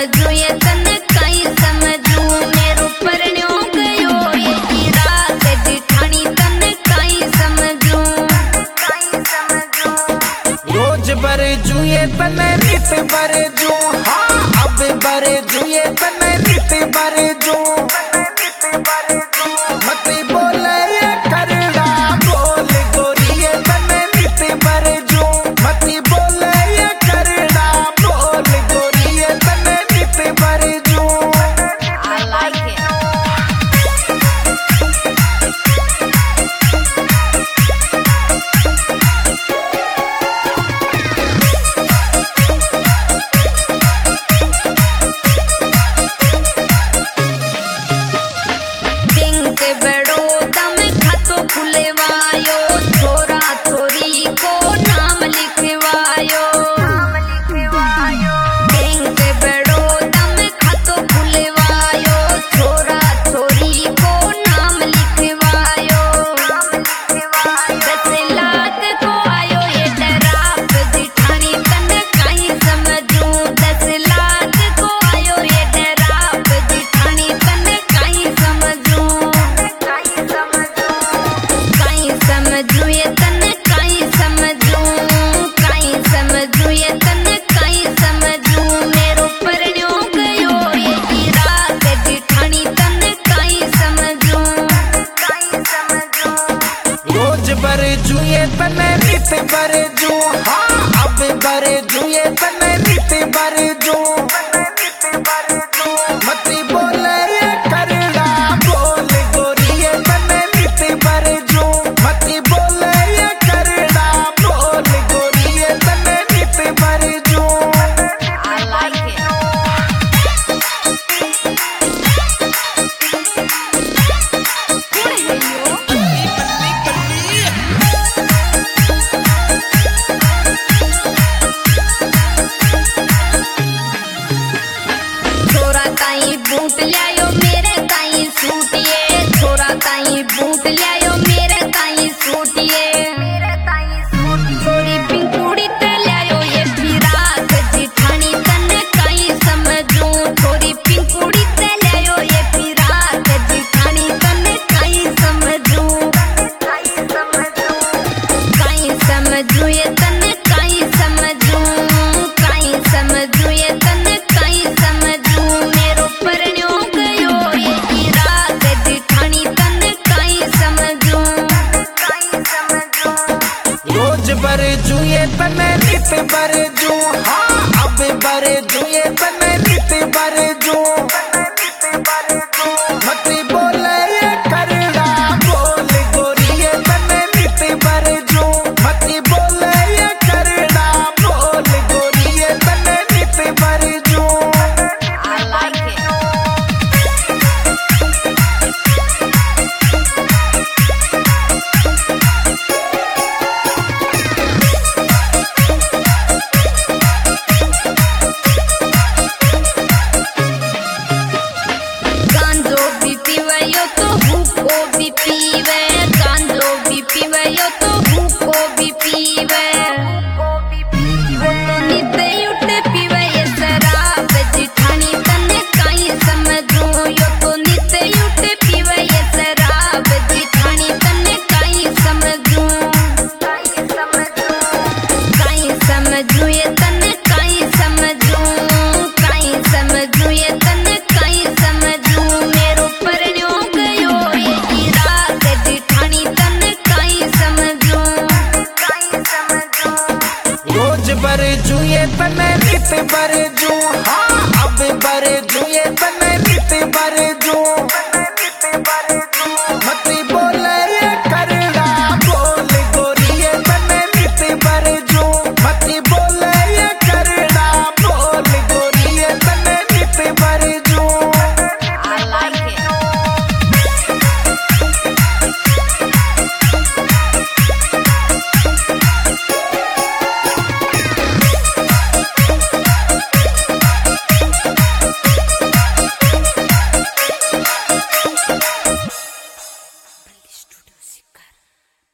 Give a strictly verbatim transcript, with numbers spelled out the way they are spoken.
समझू ये तन कहीं समझू मेरो परण्यो गयो ये की रात जिठानी तन कहीं समझू रोज बरे जुए तन नित बरे जू हाँ अब बरे जुए तन नित बरे जू मत बोले ये करड़ा बोल गोरिये तन नित बरे जू मत बोले ये करड़ा बोल गोरिये तन नित बरे जू। I like it. बड़ो दम खातो खुलवायो छोरा छोरी को नाम लिखवायो बैंक बड़ो दम खातो खुलवायो छोरा छोरी को नाम लिखवायो दस लाख को आयो ये डराप जिठानी तन कहीं समझू दस लाख को आयो ये डराप जिठानी तन कहीं समझू समझू ये तन कहीं समझू कहीं समझू ये तन कहीं समझू मेरो परण्यो गयो ये की रात जिठानी तन कहीं समझू रोज बरे जुए तन नित बरे जू हाँ अब बरे जुए तन नित बरे जू मत बोले ये करड़ा बोल गोरिये तन नित बरे जू मत बोले ये करड़ा बोल गोरिये तन नित बरे जू। I like it. छोरा ताई बूट लियायो मेरे ताई सूट ये छोरा ताई बूट लियायो मेरे ताई सूट ये छोरी पिंकुड़ी ते लियायो ये फिराक जिठानी तन कहीं समझू छोरी पिंकुड़ी ते लियायो ये फिराक जिठानी तन कहीं समझू कहीं समझू ये तन कहीं समझू कहीं समझू ये तन कहीं समझू मेरो परण्यो गयो ये की रात जिठानी तन कहीं समझू रोज बरे जुए तन नित बरे जू हाँ अब बरे जुए तन नित बरे जू मत बोले ये करड़ा बोल गोरिये तन नित बरे जू मत बोले ये करड़ा बोल गोरिये तन नित बरे जू। I like it. गांजो भी पीवे यो तो हुक्को भी पीवे